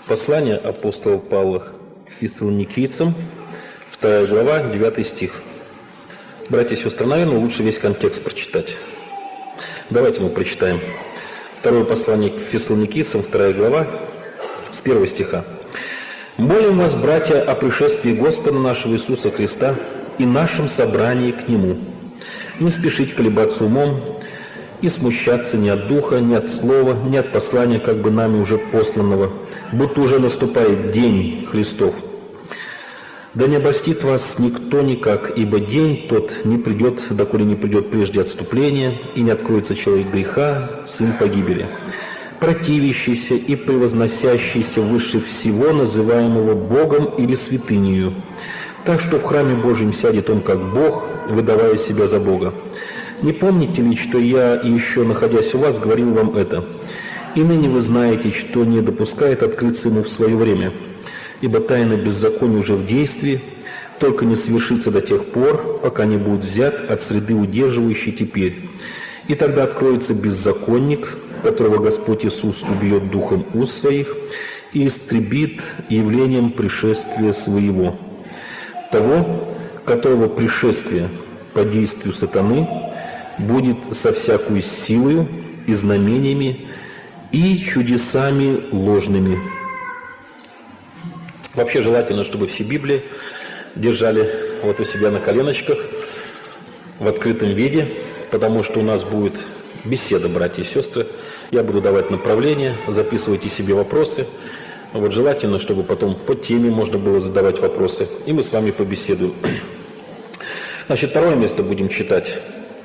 Послание апостола Павла к Фессалоникийцам, 2 глава, 9 стих. Братья и сестры, наверное, лучше весь контекст прочитать. Давайте мы прочитаем. Второе послание к Фессалоникийцам, 2 глава, с 1 стиха. «Молим вас, братья, о пришествии Господа нашего Иисуса Христа и нашем собрании к Нему. Не спешить колебаться умом и смущаться ни от духа, ни от слова, ни от послания, как бы нами уже посланного, будто уже наступает день Христов. Да не обольстит вас никто никак, ибо день тот не придет, доколе не придет прежде отступления, и не откроется человек греха, сын погибели, противящийся и превозносящийся выше всего, называемого Богом или святынею, так что в храме Божьем сядет он как Бог, выдавая себя за Бога. Не помните ли, что я, еще находясь у вас, говорил вам это? И ныне вы знаете, что не допускает открыться ему в свое время, ибо тайна беззакония уже в действии, только не совершится до тех пор, пока не будет взят от среды удерживающей теперь. И тогда откроется беззаконник, которого Господь Иисус убьет духом уст своих и истребит явлением пришествия своего. Того, которого пришествие по действию сатаны будет со всякую силою и знамениями и чудесами ложными». Вообще желательно, чтобы все Библии держали вот у себя на коленочках в открытом виде, потому что у нас будет беседа, братья и сестры. Я буду давать направления, записывайте себе вопросы. Вот желательно, чтобы потом по теме можно было задавать вопросы, и мы с вами побеседуем. Значит, второе место будем читать.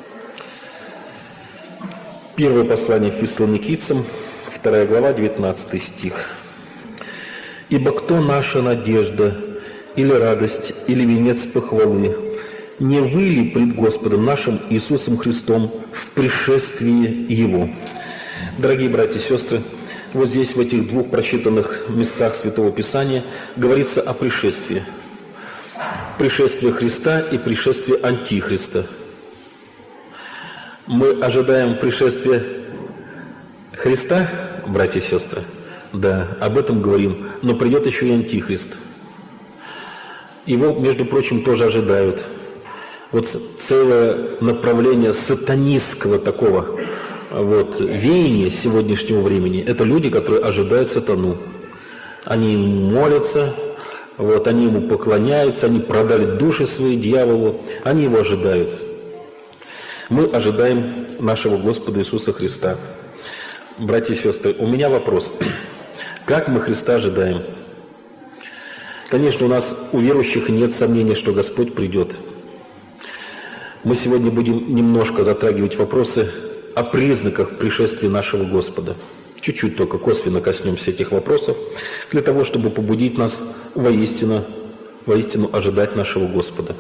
Первое послание Фессалоникийцам, 2 глава, 19 стих. «Ибо кто наша надежда, или радость, или венец похвалы? Не вы ли пред Господом нашим Иисусом Христом в пришествии Его?» Дорогие братья и сестры, вот здесь, в этих двух прочитанных местах Святого Писания, говорится о пришествии. Пришествие Христа и пришествие Антихриста. Мы ожидаем пришествия Христа, братья и сестры? Да, об этом говорим. Но придет еще и Антихрист. Его, между прочим, тоже ожидают. Вот целое направление сатанистского такого веяния сегодняшнего времени – это люди, которые ожидают сатану. Они ему молятся, они ему поклоняются, они продали души свои дьяволу, они его ожидают. Мы ожидаем нашего Господа Иисуса Христа. Братья и сестры, у меня вопрос. Как мы Христа ожидаем? Конечно, у нас, у верующих, нет сомнения, что Господь придет. Мы сегодня будем немножко затрагивать вопросы о признаках пришествия нашего Господа. Чуть-чуть только косвенно коснемся этих вопросов, для того, чтобы побудить нас воистину ожидать нашего Господа.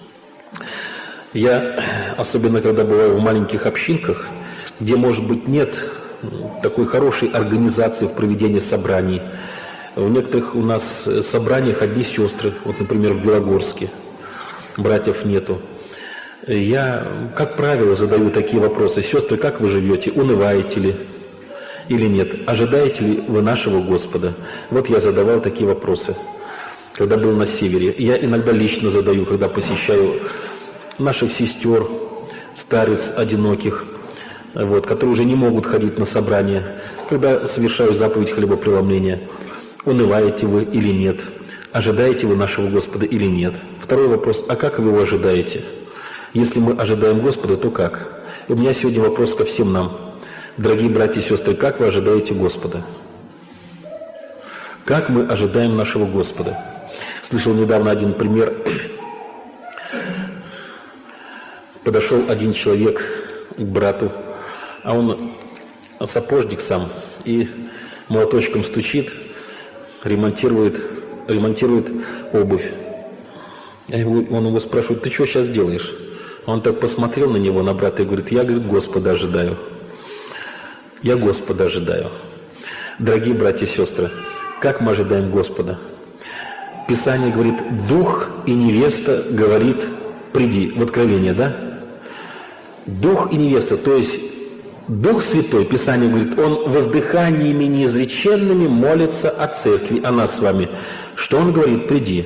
Я, особенно когда бываю в маленьких общинках, где, может быть, нет такой хорошей организации в проведении собраний. В некоторых у нас собраниях одни сестры, вот, например, в Белогорске, братьев нету. Я, как правило, задаю такие вопросы: сестры, как вы живете, унываете ли или нет, ожидаете ли вы нашего Господа? Вот я задавал такие вопросы, когда был на севере. Я иногда лично задаю, когда посещаю наших сестер, старец одиноких, которые уже не могут ходить на собрания, когда совершаю заповедь хлебопреломления. Унываете вы или нет? Ожидаете вы нашего Господа или нет? Второй вопрос: а как вы его ожидаете? Если мы ожидаем Господа, то как? И у меня сегодня вопрос ко всем нам. Дорогие братья и сестры, как вы ожидаете Господа? Как мы ожидаем нашего Господа? Слышал недавно один пример. Подошел один человек к брату, а он сапожник сам, и молоточком стучит, ремонтирует обувь. Он его спрашивает: ты что сейчас делаешь? Он так посмотрел на него, на брата, и говорит: я, Господа ожидаю. Я Господа ожидаю. Дорогие братья и сестры, как мы ожидаем Господа? Писание говорит: дух и невеста говорит: приди. В Откровении, да? Дух и невеста, то есть Дух Святой, Писание говорит, Он воздыханиями неизреченными молится о церкви, о нас с вами. Что Он говорит? Приди.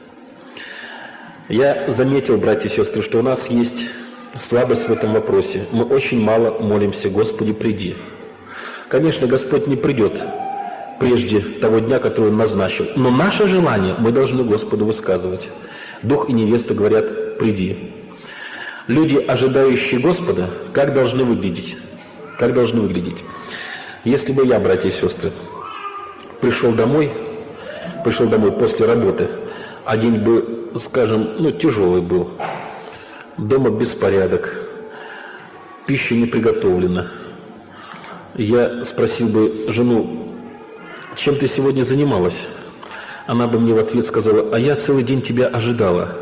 Я заметил, братья и сестры, что у нас есть слабость в этом вопросе. Мы очень мало молимся: Господи, приди. Конечно, Господь не придет прежде того дня, который Он назначил. Но наше желание мы должны Господу высказывать. Дух и невеста говорят: приди. Люди, ожидающие Господа, как должны выглядеть? Как должны выглядеть? Если бы я, братья и сестры, пришел домой после работы, а день бы, скажем, тяжелый был, дома беспорядок, пища не приготовлена, я спросил бы жену: чем ты сегодня занималась? Она бы мне в ответ сказала: а я целый день тебя ожидала.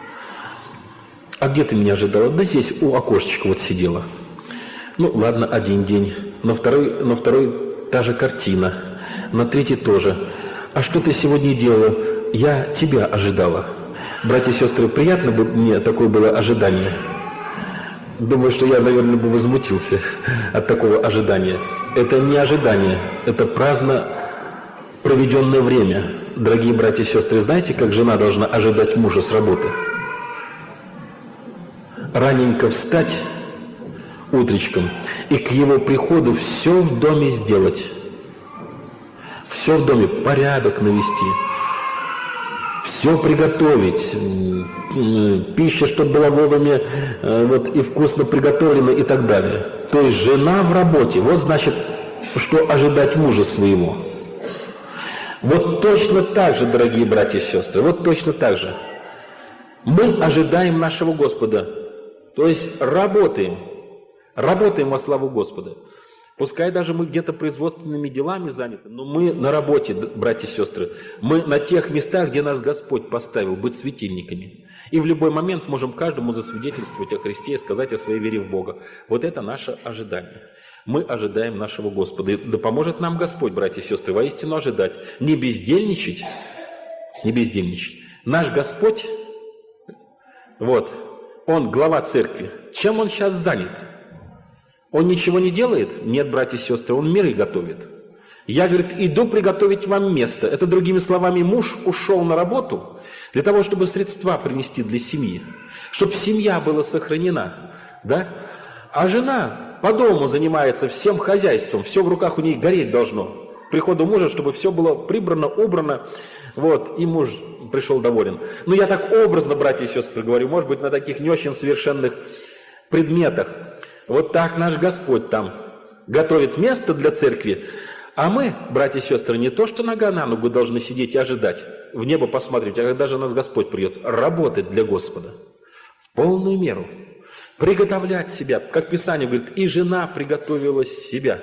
А где ты меня ожидала? Да здесь у окошечка вот сидела. Ну ладно, один день, на второй та же картина, на третий тоже. А что ты сегодня делала? Я тебя ожидала. Братья и сестры, приятно бы мне такое было ожидание? Думаю, что я, наверное, бы возмутился от такого ожидания. Это не ожидание, это праздно проведенное время. Дорогие братья и сестры, знаете, как жена должна ожидать мужа с работы? Раненько встать утречком и к его приходу все в доме сделать. Все в доме, порядок навести, все приготовить, пища, чтобы была вовремя и вкусно приготовлена и так далее. То есть жена в работе, вот значит, что ожидать мужа своего. Вот точно так же, дорогие братья и сестры, вот точно так же. Мы ожидаем нашего Господа, то есть работаем во славу Господа. Пускай даже мы где-то производственными делами заняты, но мы на работе, братья и сестры. Мы на тех местах, где нас Господь поставил, быть светильниками. И в любой момент можем каждому засвидетельствовать о Христе и сказать о своей вере в Бога. Вот это наше ожидание. Мы ожидаем нашего Господа. И да поможет нам Господь, братья и сестры, воистину ожидать. Не бездельничать. Наш Господь, Он глава церкви. Чем Он сейчас занят? Он ничего не делает? Нет, братья и сестры, Он миры готовит. Я, говорит, иду приготовить вам место. Это, другими словами, муж ушел на работу для того, чтобы средства принести для семьи, чтобы семья была сохранена. Да? А жена по дому занимается всем хозяйством, все в руках у ней гореть должно. К приходу мужа, чтобы все было прибрано, убрано, и муж пришел доволен. Ну, я так образно, братья и сестры, говорю, может быть, на таких не очень совершенных предметах. Вот так наш Господь там готовит место для церкви, а мы, братья и сестры, не то что нога на ногу должны сидеть и ожидать, в небо посмотреть, а когда же нас Господь придет, работать для Господа в полную меру, приготовлять себя, как Писание говорит, и жена приготовила себя.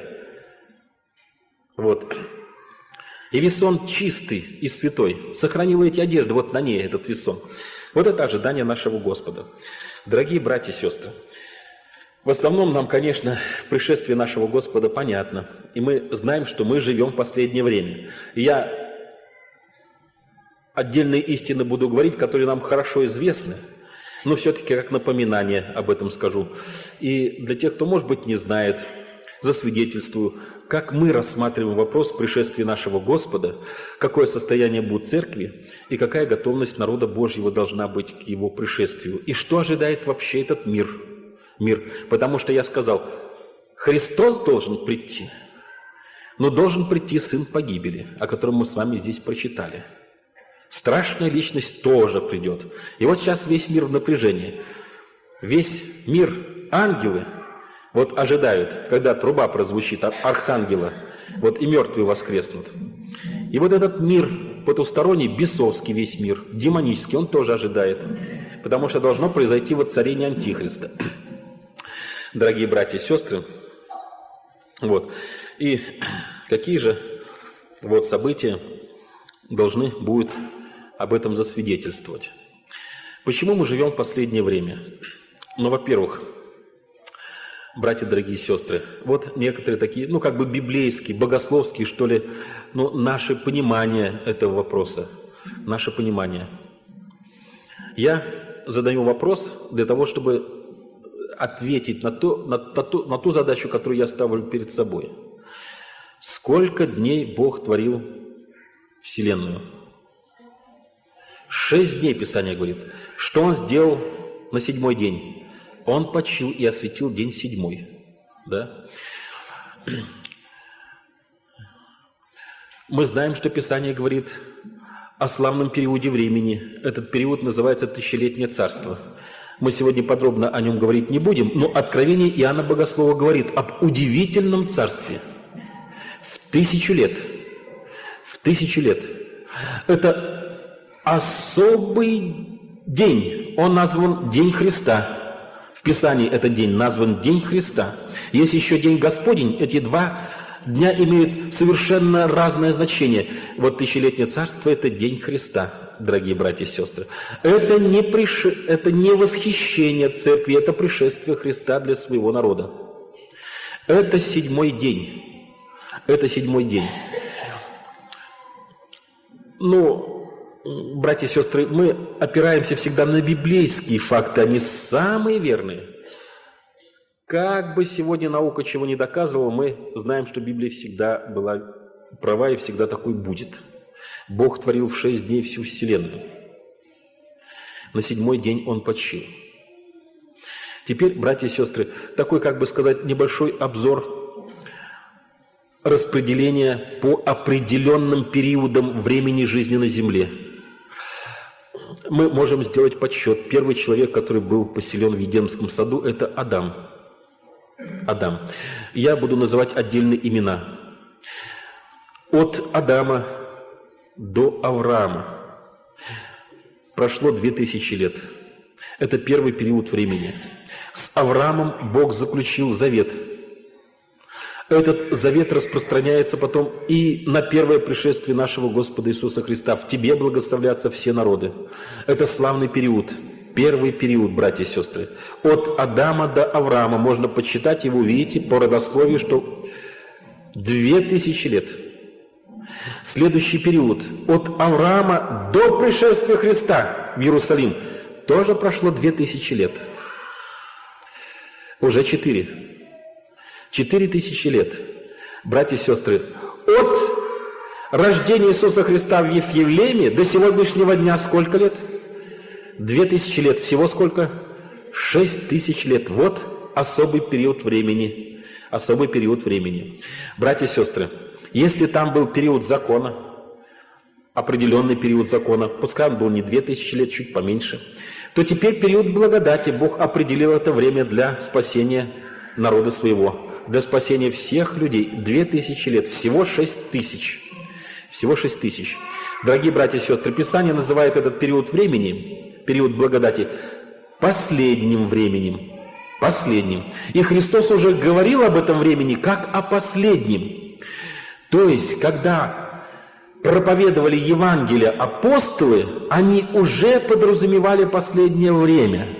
И весон чистый и святой сохранил эти одежды, на ней этот весон. Вот это ожидание нашего Господа. Дорогие братья и сестры, в основном нам, конечно, пришествие нашего Господа понятно, и мы знаем, что мы живем в последнее время. Я отдельные истины буду говорить, которые нам хорошо известны, но все-таки как напоминание об этом скажу. И для тех, кто, может быть, не знает, засвидетельствую, как мы рассматриваем вопрос пришествия нашего Господа, какое состояние будет церкви и какая готовность народа Божьего должна быть к Его пришествию, и что ожидает вообще этот мир. Потому что я сказал, Христос должен прийти, но должен прийти сын погибели, о котором мы с вами здесь прочитали. Страшная личность тоже придет. И вот сейчас весь мир в напряжении. Весь мир, ангелы, ожидают, когда труба прозвучит от архангела, и мертвые воскреснут. И этот мир потусторонний, бесовский весь мир, демонический, он тоже ожидает, потому что должно произойти воцарение Антихриста. Дорогие братья и сестры, и какие же события должны будут об этом засвидетельствовать? Почему мы живем в последнее время? Во-первых, братья, дорогие сестры, некоторые такие, библейские, богословские, что ли, наше понимание этого вопроса, наше понимание. Я задаю вопрос для того, чтобы ответить на ту задачу, которую я ставлю перед собой. Сколько дней Бог творил Вселенную? 6 дней, Писание говорит. Что Он сделал на 7-й день? Он почил и осветил день 7-й. Да? Мы знаем, что Писание говорит о славном периоде времени. Этот период называется Тысячелетнее царство. Мы сегодня подробно о нем говорить не будем, но Откровение Иоанна Богослова говорит об удивительном царстве в 1000 лет. В 1000 лет. Это особый день. Он назван День Христа. В Писании этот день назван День Христа. Есть еще День Господень. Эти два дня имеют совершенно разное значение. Вот Тысячелетнее царство – это День Христа, дорогие братья и сестры. Это не восхищение церкви, это пришествие Христа для своего народа. Это 7-й день. Это 7-й день. Ну, братья и сестры, мы опираемся всегда на библейские факты, они самые верные. Как бы сегодня наука чего не доказывала, мы знаем, что Библия всегда была права и всегда такой будет. Бог творил в 6 дней всю Вселенную. На 7-й день Он почил. Теперь, братья и сестры, такой, как бы сказать, небольшой обзор распределения по определенным периодам времени жизни на Земле. Мы можем сделать подсчет. Первый человек, который был поселен в Едемском саду, это Адам. Адам. Я буду называть отдельные имена. От Адама до Авраама прошло 2000 лет. Это первый период времени. С Авраамом Бог заключил завет. Этот завет распространяется потом и на первое пришествие нашего Господа Иисуса Христа. В тебе благословлятся все народы. Это славный период. Первый период, братья и сестры. От Адама до Авраама можно подсчитать, и вы увидите по родословию, что 2000 лет. Следующий период. От Авраама до пришествия Христа в Иерусалим тоже прошло 2000 лет. Уже 4000 лет. Братья и сестры, от рождения Иисуса Христа в Вифлееме до сегодняшнего дня сколько лет? 2000 лет. Всего сколько? 6000 лет. Вот особый период времени. Особый период времени. Братья и сестры, если там был период закона, определенный период закона, пускай он был не 2000 лет, чуть поменьше, то теперь период благодати. Бог определил это время для спасения народа своего, для спасения всех людей. 2000 лет. Всего 6000. Всего 6000. Дорогие братья и сестры, Писание называет этот период времени, период благодати, последним временем. Последним. И Христос уже говорил об этом времени как о последнем. То есть, когда проповедовали Евангелие апостолы, они уже подразумевали последнее время.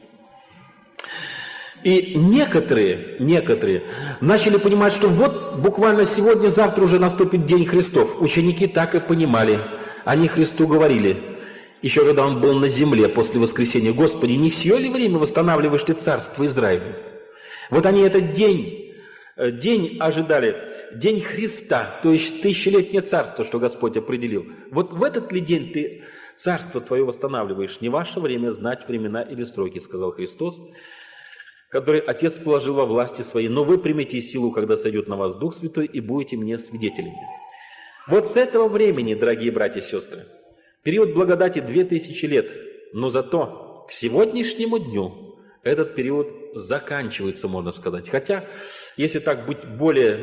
И некоторые начали понимать, что вот буквально сегодня-завтра уже наступит День Христов. Ученики так и понимали. Они Христу говорили, еще когда Он был на земле после воскресения: «Господи, не все ли время восстанавливаешь Ты царство Израиля?» Вот они этот день ожидали, День Христа, то есть тысячелетнее царство, что Господь определил. Вот в этот ли день Ты царство Твое восстанавливаешь? Не ваше время знать времена или сроки, сказал Христос, который Отец положил во власти Своей. Но вы примете силу, когда сойдет на вас Дух Святой, и будете мне свидетелями. Вот с этого времени, дорогие братья и сестры, период благодати 2000 лет, но зато к сегодняшнему дню этот период заканчивается, можно сказать. Хотя, если так быть более,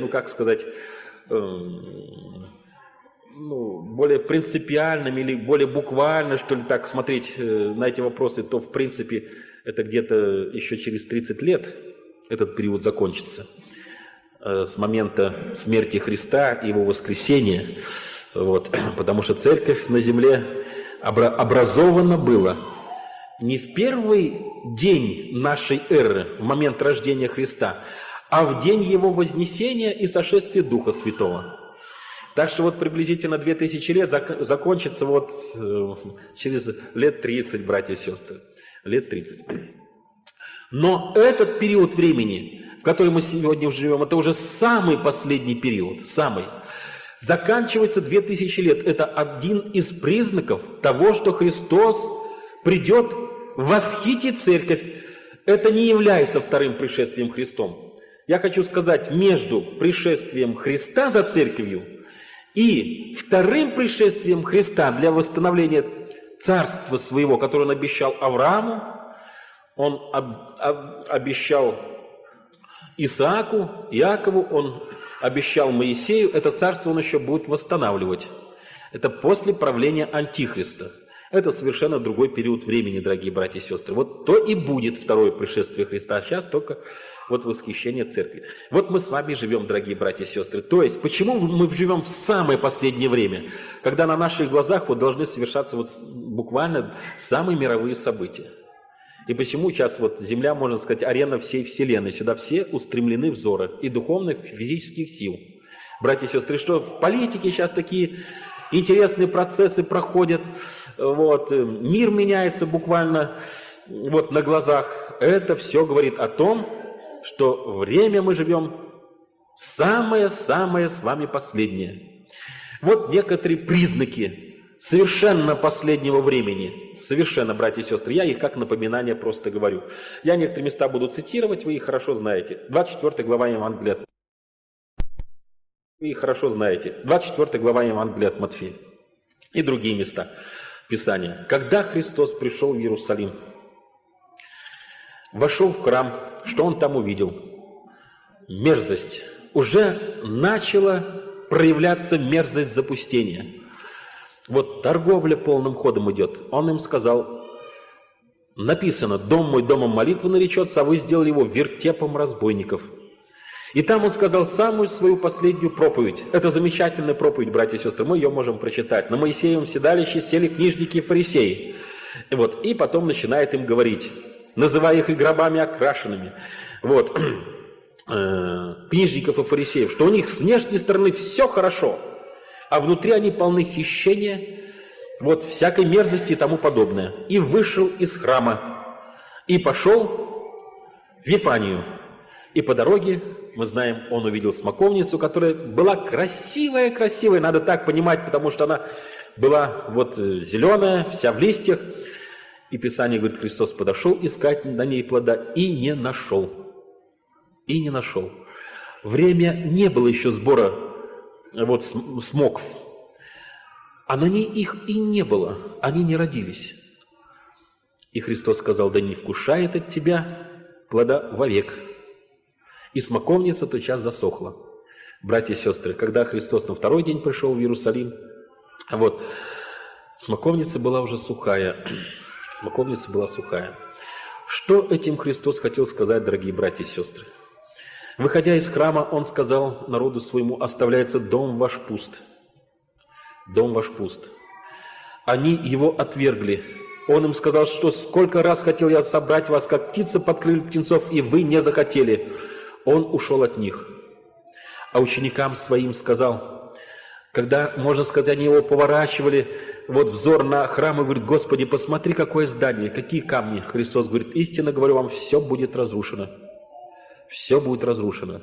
более принципиальным или более буквально, что ли, так смотреть на эти вопросы, то, в принципе, это где-то еще через 30 лет этот период закончится. С момента смерти Христа и Его воскресения. Вот. Потому что церковь на земле образована была не в первый день нашей эры, в момент рождения Христа, а в день Его вознесения и сошествия Духа Святого. Так что вот приблизительно 2000 лет закончится вот через лет 30, братья и сестры. Лет 30. Но этот период времени, в который мы сегодня живем, это уже самый последний период, самый. Заканчивается 2000 лет. Это один из признаков того, что Христос придет, восхитит церковь. Это не является вторым пришествием Христом. Я хочу сказать, между пришествием Христа за церковью и вторым пришествием Христа для восстановления царства своего, которое он обещал Аврааму, он обещал Исааку, Иакову, он обещал Моисею, это царство он еще будет восстанавливать. Это после правления Антихриста. Это совершенно другой период времени, дорогие братья и сестры. Вот то и будет второе пришествие Христа, а сейчас только вот восхищение церкви. Вот мы с вами живем, дорогие братья и сестры. То есть, почему мы живем в самое последнее время, когда на наших глазах вот должны совершаться вот буквально самые мировые события? И почему сейчас вот Земля, можно сказать, арена всей Вселенной, сюда все устремлены взоры и духовных, и физических сил. Братья и сестры, что в политике сейчас такие интересные процессы проходят, вот, мир меняется буквально вот на глазах. Это все говорит о том, что время мы живем самое-самое с вами последнее. Вот некоторые признаки совершенно последнего времени. Совершенно, братья и сестры, я их как напоминание просто говорю. Я некоторые места буду цитировать, вы их хорошо знаете. 24 глава Евангелия. Вы их хорошо знаете. 24 глава Евангелия от Матфея. И другие места Писания. Когда Христос пришел в Иерусалим, вошел в храм, что он там увидел? Мерзость. Уже начала проявляться мерзость запустения. Вот торговля полным ходом идет. Он им сказал, написано, дом мой домом молитвы наречется, а вы сделали его вертепом разбойников. И там он сказал самую свою последнюю проповедь. Это замечательная проповедь, братья и сестры, мы ее можем прочитать. На Моисеевом седалище сели книжники и фарисеи. И потом начинает им говорить, называя их и гробами окрашенными. Вот, книжников и фарисеев, что у них с внешней стороны все хорошо, а внутри они полны хищения, вот, всякой мерзости и тому подобное. И вышел из храма, и пошел в Вифанию. И по дороге, мы знаем, он увидел смоковницу, которая была красивая, надо так понимать, потому что она была вот зеленая, вся в листьях. И Писание говорит, Христос подошел искать на ней плода и не нашел. И не нашел. Время не было еще сбора вот смоков. А на ней их и не было, они не родились. И Христос сказал, да не вкушает от тебя плода вовек. И смоковница тотчас засохла. Братья и сестры, когда Христос на второй день пришел в Иерусалим, вот, смоковница была уже сухая. Смоковница была сухая. Что этим Христос хотел сказать, дорогие братья и сестры? Выходя из храма, Он сказал народу своему, оставляется дом ваш пуст. Дом ваш пуст. Они его отвергли. Он им сказал, что сколько раз хотел я собрать вас, как птица под крылья птенцов, и вы не захотели. Он ушел от них. А ученикам своим сказал, когда, можно сказать, они его поворачивали, вот взор на храм и говорит, Господи, посмотри, какое здание, какие камни. Христос говорит, истинно говорю вам, все будет разрушено. Все будет разрушено.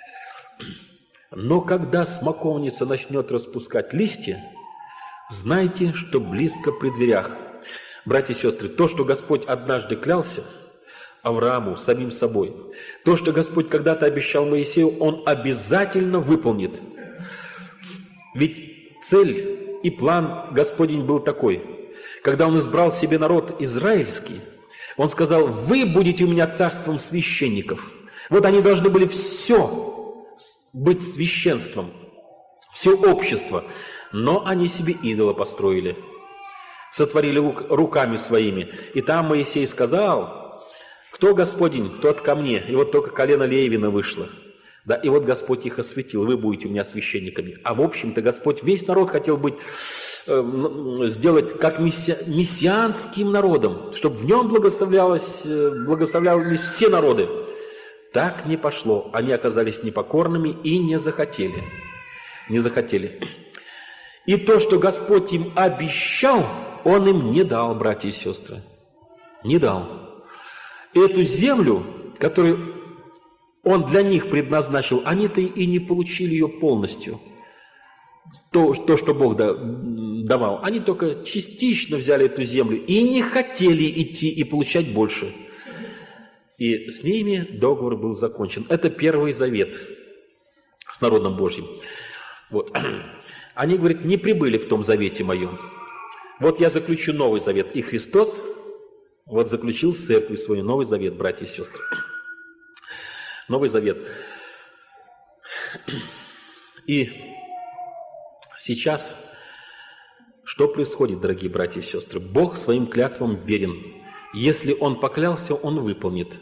Но когда смоковница начнет распускать листья, знайте, что близко при дверях. Братья и сестры, то, что Господь однажды клялся Аврааму, самим собой, то, что Господь когда-то обещал Моисею, Он обязательно выполнит. Ведь цель и план Господень был такой. Когда Он избрал себе народ израильский, Он сказал, вы будете у меня царством священников. Вот они должны были все быть священством, все общество. Но они себе идола построили, сотворили руками своими. И там Моисей сказал, кто Господень, тот ко мне. И вот только колено Левина вышло. Да, и вот Господь их осветил, вы будете у меня священниками. А в общем-то Господь весь народ хотел быть, сделать как мессианским народом, чтобы в нем благословлялись все народы. Так не пошло. Они оказались непокорными и не захотели. Не захотели. И то, что Господь им обещал, Он им не дал, братья и сестры. Не дал. эту землю, которую Он для них предназначил, они-то и не получили ее полностью. То, что Бог давал. Они только частично взяли эту землю и не хотели идти и получать больше. И с ними договор был закончен. Это Первый Завет с народом Божьим. Вот. Они говорят, не прибыли в том завете моем. Вот я заключу Новый Завет. И Христос вот заключил с церковью свой Новый Завет, братья и сестры. Новый Завет. И сейчас что происходит, дорогие братья и сестры? Бог своим клятвам верен. Если Он поклялся, Он выполнит.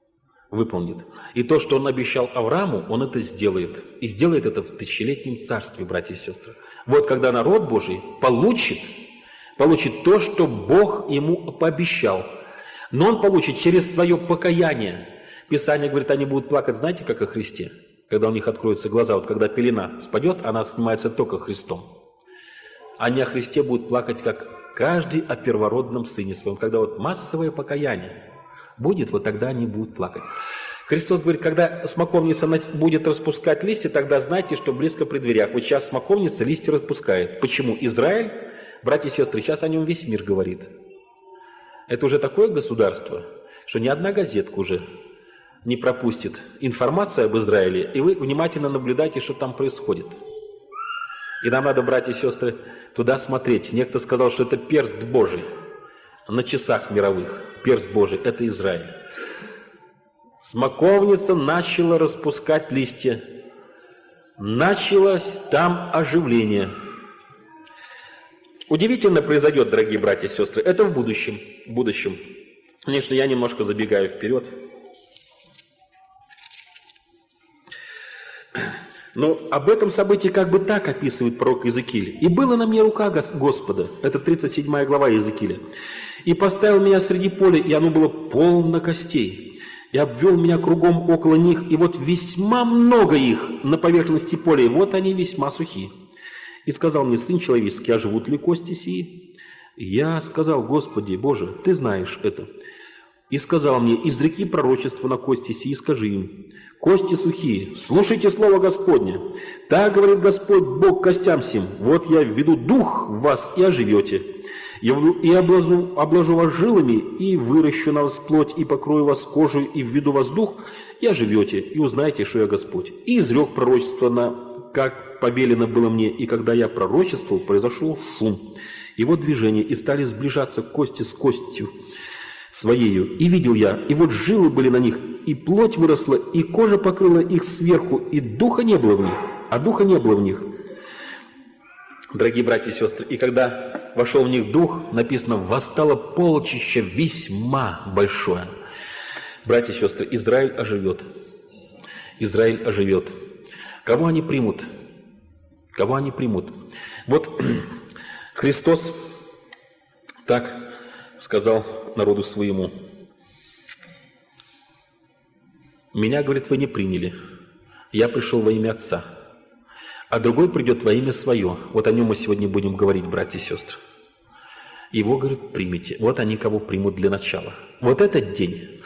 И то, что Он обещал Аврааму, Он это сделает. И сделает это в тысячелетнем царстве, братья и сестры. Вот когда народ Божий получит то, что Бог ему пообещал. Но он получит через свое покаяние. Писание говорит, они будут плакать, знаете, как о Христе? Когда у них откроются глаза, вот когда пелена спадет, она снимается только Христом. Они о Христе будут плакать, как каждый о первородном сыне своем. Когда вот массовое покаяние будет, вот тогда они будут плакать. Христос говорит, когда смоковница будет распускать листья, тогда знайте, что близко при дверях. Вот сейчас смоковница листья распускает. Почему? Израиль, братья и сестры, сейчас о нем весь мир говорит. Это уже такое государство, что ни одна газетка уже не пропустит информацию об Израиле, и вы внимательно наблюдайте, что там происходит. И нам надо, братья и сестры, туда смотреть. Некто сказал, что это перст Божий на часах мировых. Перст Божий – это Израиль. Смоковница начала распускать листья. Началось там оживление. Удивительно произойдет, дорогие братья и сестры, это в будущем. Конечно, я немножко забегаю вперед. Но об этом событии как бы так описывает пророк Иезекииль. «И была на мне рука Господа». Это 37 глава Иезекииля. «И поставил меня среди поля, и оно было полно костей. И обвел меня кругом около них, и вот весьма много их на поверхности поля, и вот они весьма сухи. И сказал мне, сын человеческий, а живут ли кости сии? Я сказал, Господи, Боже, Ты знаешь это. И сказал мне, изреки пророчество на кости сии, скажи им, кости сухие, слушайте слово Господне. Так говорит Господь Бог костям сим, вот я введу дух в вас, и оживете. И обложу вас жилами, и выращу на вас плоть, и покрою вас кожей, и введу вас дух, и оживете, и узнаете, что я Господь. И изрек пророчество, как повелено было мне, и когда я пророчествовал, произошел шум. И вот движение, и стали сближаться кости с костью своею. И видел я, и вот жилы были на них, и плоть выросла, и кожа покрыла их сверху, и духа не было в них. Дорогие братья и сестры, и когда вошел в них дух, написано, восстало полчище весьма большое. Братья и сестры, Израиль оживет. Израиль оживет. Кого они примут? Кого они примут? Вот Христос так сказал народу своему. Меня, говорит, вы не приняли. Я пришел во имя Отца. А другой придет во имя Свое. Вот о нем мы сегодня будем говорить, братья и сестры. Его, говорит, примите. Вот они кого примут для начала. Вот этот день.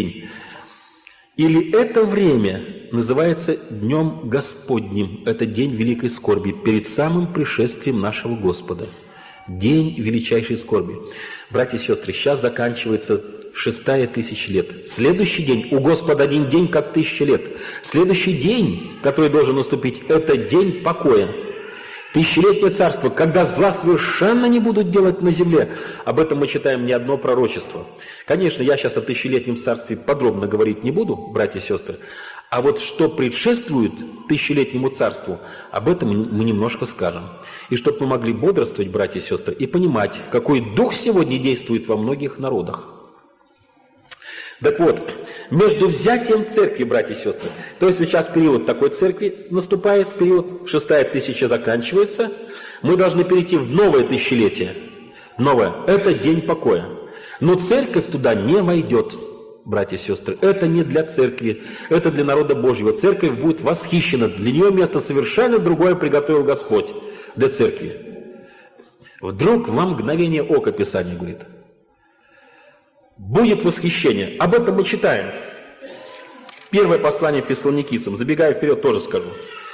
Или это время называется Днем Господним. Это день великой скорби перед самым пришествием нашего Господа. День величайшей скорби. Братья и сестры, сейчас заканчивается 6-я тысяча лет. Следующий день, у Господа один день, как 1000 лет. Следующий день, который должен наступить, это день покоя. Тысячелетнее царство, когда зла совершенно не будут делать на земле. Об этом мы читаем не одно пророчество. Конечно, я сейчас о тысячелетнем царстве подробно говорить не буду, братья и сестры. А вот что предшествует тысячелетнему царству, об этом мы немножко скажем. И чтобы мы могли бодрствовать, братья и сестры, и понимать, какой дух сегодня действует во многих народах. Так вот, между взятием церкви, братья и сестры, то есть сейчас период такой церкви наступает, период, 6-я тысяча заканчивается, мы должны перейти в новое тысячелетие. Новое. Это день покоя. Но церковь туда не войдет, братья и сестры. Это не для церкви, это для народа Божьего. Церковь будет восхищена. Для нее место совершенно другое приготовил Господь для церкви. Вдруг во мгновение ока, Писание говорит, будет восхищение. Об этом мы читаем. Первое послание Фессалоникийцам, забегая вперед, тоже скажу.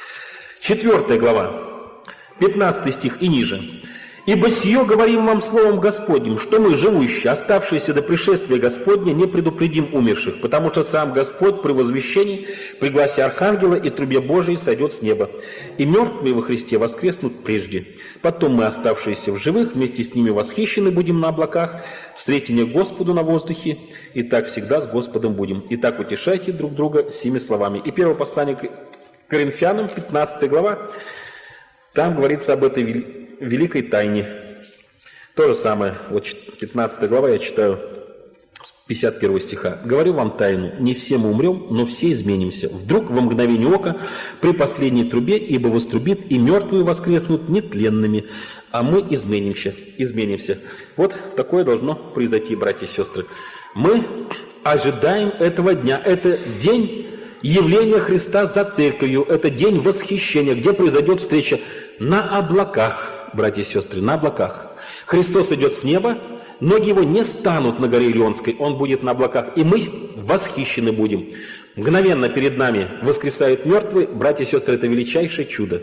4 глава, 15 стих и ниже. «Ибо сие говорим вам словом Господним, что мы, живущие, оставшиеся до пришествия Господня, не предупредим умерших, потому что сам Господь при возвещении, при гласе Архангела и трубе Божией сойдет с неба, и мертвые во Христе воскреснут прежде. Потом мы, оставшиеся в живых, вместе с ними восхищены будем на облаках, встретение Господу на воздухе, и так всегда с Господом будем. Итак, утешайте друг друга сими словами». И первое послание к Коринфянам, 15 глава, там говорится об этой великой тайне. То же самое, вот 15 глава, я читаю с 51 стиха. «Говорю вам тайну, не все мы умрем, но все изменимся. Вдруг во мгновение ока, при последней трубе, ибо вострубит, и мертвые воскреснут нетленными, а мы изменимся». Вот такое должно произойти, братья и сестры. Мы ожидаем этого дня. Это день явления Христа за церковью. Это день восхищения, где произойдет встреча на облаках. Братья и сестры, на облаках. Христос идет с неба, ноги его не станут на горе Илионской, он будет на облаках, и мы восхищены будем. Мгновенно перед нами воскресают мертвые, братья и сестры, это величайшее чудо.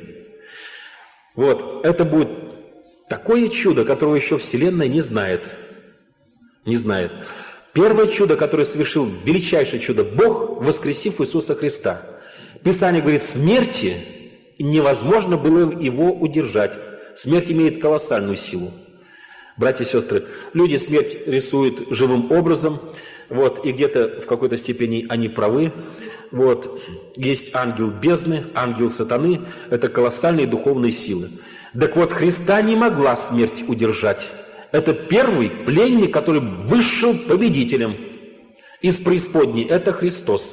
Вот, это будет такое чудо, которого еще Вселенная не знает. Не знает. Первое чудо, которое совершил, величайшее чудо, Бог, воскресив Иисуса Христа. Писание говорит, смерти невозможно было его удержать. Смерть имеет колоссальную силу. Братья и сестры, люди смерть рисуют живым образом, вот, и где-то в какой-то степени они правы. Вот, есть ангел бездны, ангел сатаны, это колоссальные духовные силы. Так вот, Христа не могла смерть удержать. Это первый пленник, который вышел победителем из преисподней, это Христос.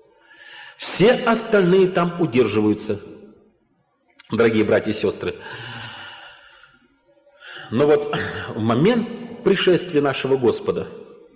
Все остальные там удерживаются, дорогие братья и сестры. Но вот в момент пришествия нашего Господа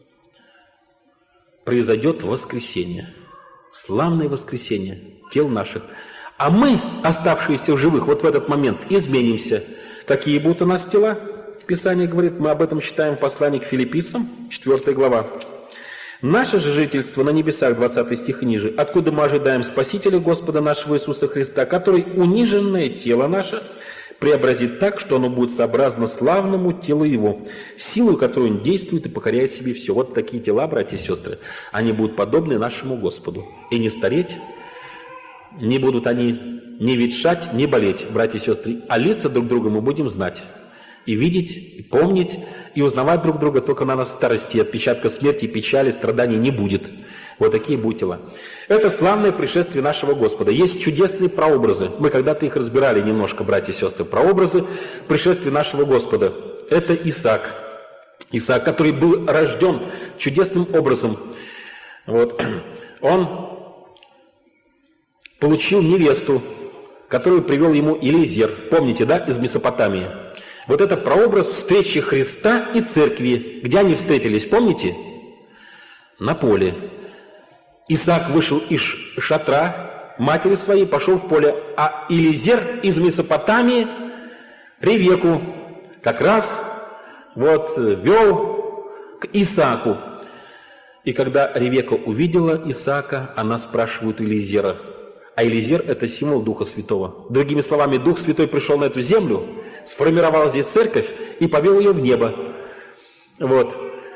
произойдет воскресение, славное воскресение тел наших. А мы, оставшиеся в живых, вот в этот момент изменимся. Какие будут у нас тела? Писание говорит, мы об этом читаем в послании к Филиппийцам, 4 глава. «Наше же жительство на небесах», 20 стих и ниже, «откуда мы ожидаем Спасителя Господа нашего Иисуса Христа, который униженное тело наше преобразит так, что оно будет сообразно славному телу Его, силой, которой Он действует и покоряет себе все». Вот такие тела, братья и сестры, они будут подобны нашему Господу. И не стареть, не будут они не ветшать, не болеть, братья и сестры, а лица друг друга мы будем знать. И видеть, и помнить, и узнавать друг друга только на нас старости, отпечатка смерти, печали, страданий не будет. Вот такие будут тела. Это славное пришествие нашего Господа. Есть чудесные прообразы. Мы когда-то их разбирали немножко, братья и сестры. Прообразы пришествия нашего Господа. Это Исаак. Исаак, который был рожден чудесным образом. Вот. Он получил невесту, которую привел ему Элиезер. Помните, да, из Месопотамии? Вот это прообраз встречи Христа и церкви. Где они встретились, помните? На поле. Исаак вышел из шатра матери своей, пошел в поле, а Элиезер из Месопотамии Ревеку как раз вот вел к Исааку. И когда Ревека увидела Исаака, она спрашивает у Элиезера. А Элиезер – это символ Духа Святого. Другими словами, Дух Святой пришел на эту землю, сформировал здесь церковь и повел ее в небо. Вот.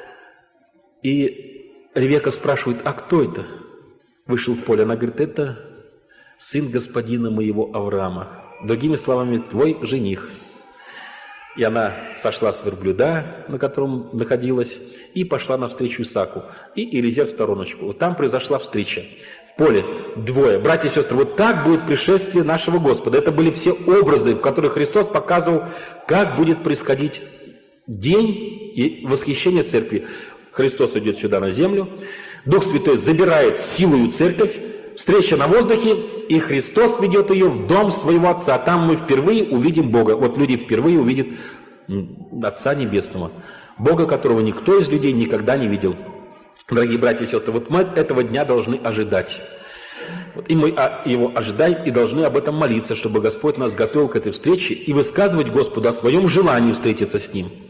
И Ревека спрашивает, а кто это вышел в поле? Она говорит, это сын господина моего Авраама. Другими словами, твой жених. И она сошла с верблюда, на котором находилась, и пошла навстречу Исааку. И Элиезер в стороночку. Вот там произошла встреча. В поле двое. Братья и сестры, вот так будет пришествие нашего Господа. Это были все образы, в которых Христос показывал, как будет происходить день и восхищение церкви. Христос идет сюда на землю, Дух Святой забирает силою церковь, встреча на воздухе, и Христос ведет ее в дом своего Отца. Там мы впервые увидим Бога. Вот люди впервые увидят Отца Небесного. Бога, которого никто из людей никогда не видел. Дорогие братья и сестры, вот мы этого дня должны ожидать. Вот, и мы его ожидаем и должны об этом молиться, чтобы Господь нас готовил к этой встрече и высказывать Господу о своем желании встретиться с Ним.